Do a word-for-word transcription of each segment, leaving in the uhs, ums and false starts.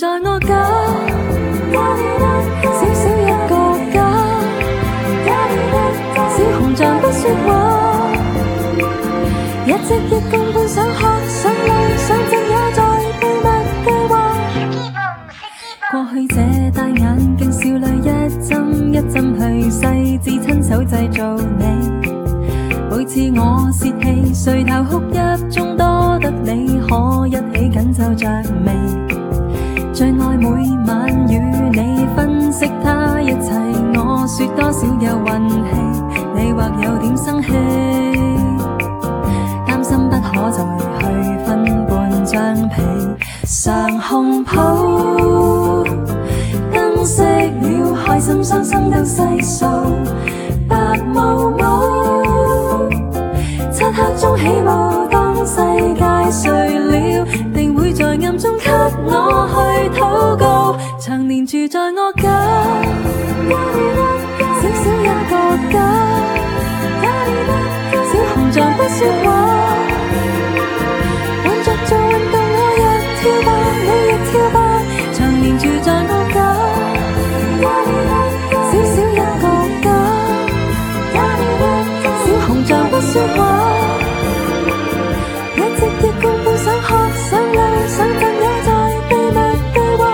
在我家，小小一個家，小紅像不說話，一直亦共伴上學上路上陣也在秘密對話。過去這戴眼鏡少女一針一針去細緻親手製造你，每次我泄氣垂頭哭泣中多得你可一起緊皺着眉，最愛每晚與你分析他一切，我說多少有運氣，你或有點生氣，擔心不可再去分半張被，上紅鋪燈熄了，開心傷心都細數，白毛毛漆黑中起舞，當世界睡了，定會在暗中給我去禱告，常年住在我家，小小一個家，小紅像不說話，換着做運動我亦跳吧，你亦跳吧，常年住在我家，小小一個家，小紅像不說話，一直亦共伴上學上路上陣也在秘密對話。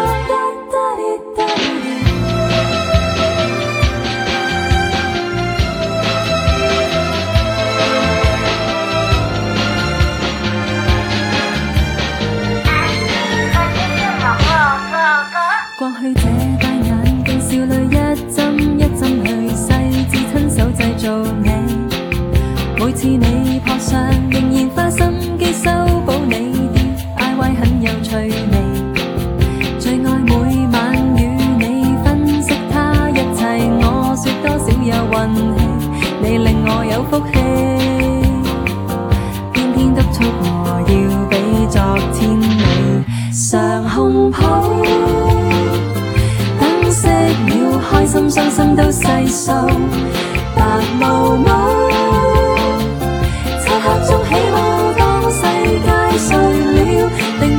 過去這戴眼鏡少女一針一針去細緻親手製造你，每次你撲上仍然花心機修補你啲 I Y 很有趣味，最愛每晚與你分析他一切，我說多少有運氣，你令我有福氣，偏偏督促我要比昨天美，上紅鋪燈熄了，開心傷心都細數，白毛毛漆黑中起舞，當世界睡了，定